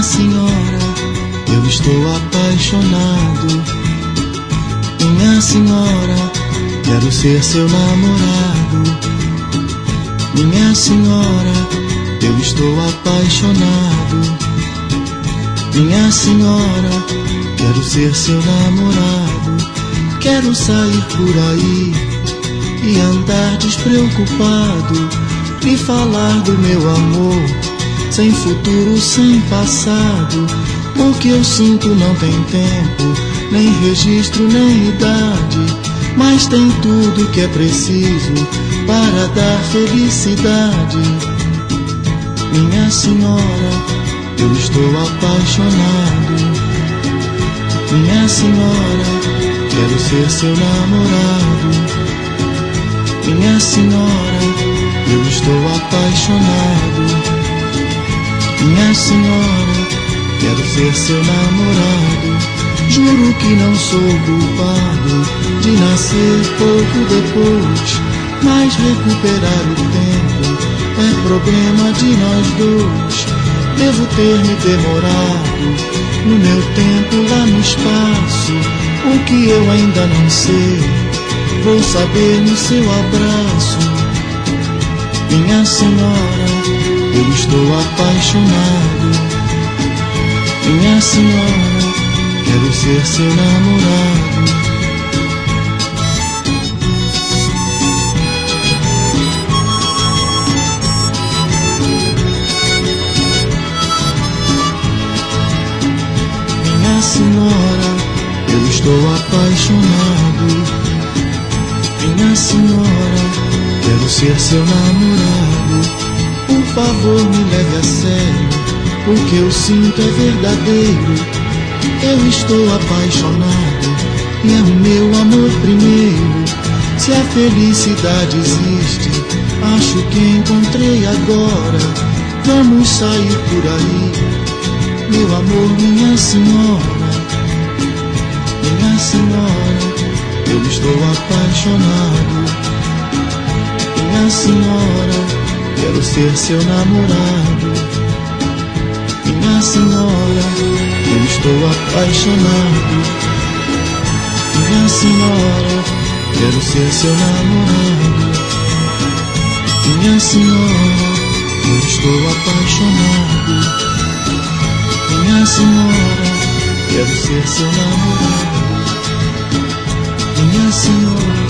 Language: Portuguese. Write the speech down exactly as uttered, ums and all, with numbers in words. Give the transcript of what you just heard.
senhora, eu estou apaixonado. Minha senhora, quero ser seu namorado. Minha senhora, eu estou apaixonado. Minha senhora, quero ser seu namorado. Quero sair por aí e andar despreocupado, e falar do meu amor, sem futuro, sem passado. O que eu sinto não tem tempo, nem registro, nem idade, mas tem tudo que é preciso para dar felicidade. Minha senhora, eu estou apaixonado. Minha senhora, quero ser seu namorado. Minha senhora, eu estou apaixonado. Minha senhora, quero ser seu namorado. Juro que não sou culpado de nascer pouco depois, mas recuperar o tempo é problema de nós dois. Devo ter me demorado no meu tempo lá no espaço. O que eu ainda não sei, vou saber no seu abraço. Minha senhora, eu estou apaixonado. Minha senhora, quero ser seu namorado. Minha senhora, eu estou apaixonado. Minha senhora, quero ser seu namorado. Por favor, me leve a sério, o que eu sinto é verdadeiro. Eu estou apaixonado e é o meu amor primeiro. Se a felicidade existe, acho que encontrei agora. Vamos sair por aí, meu amor, minha senhora. Minha senhora, eu estou apaixonado. Minha senhora, quero ser seu namorado. Minha senhora, eu estou apaixonado. Minha senhora, quero ser seu namorado. Minha senhora, eu estou apaixonado. Minha senhora, quero ser seu namorado. Minha senhora.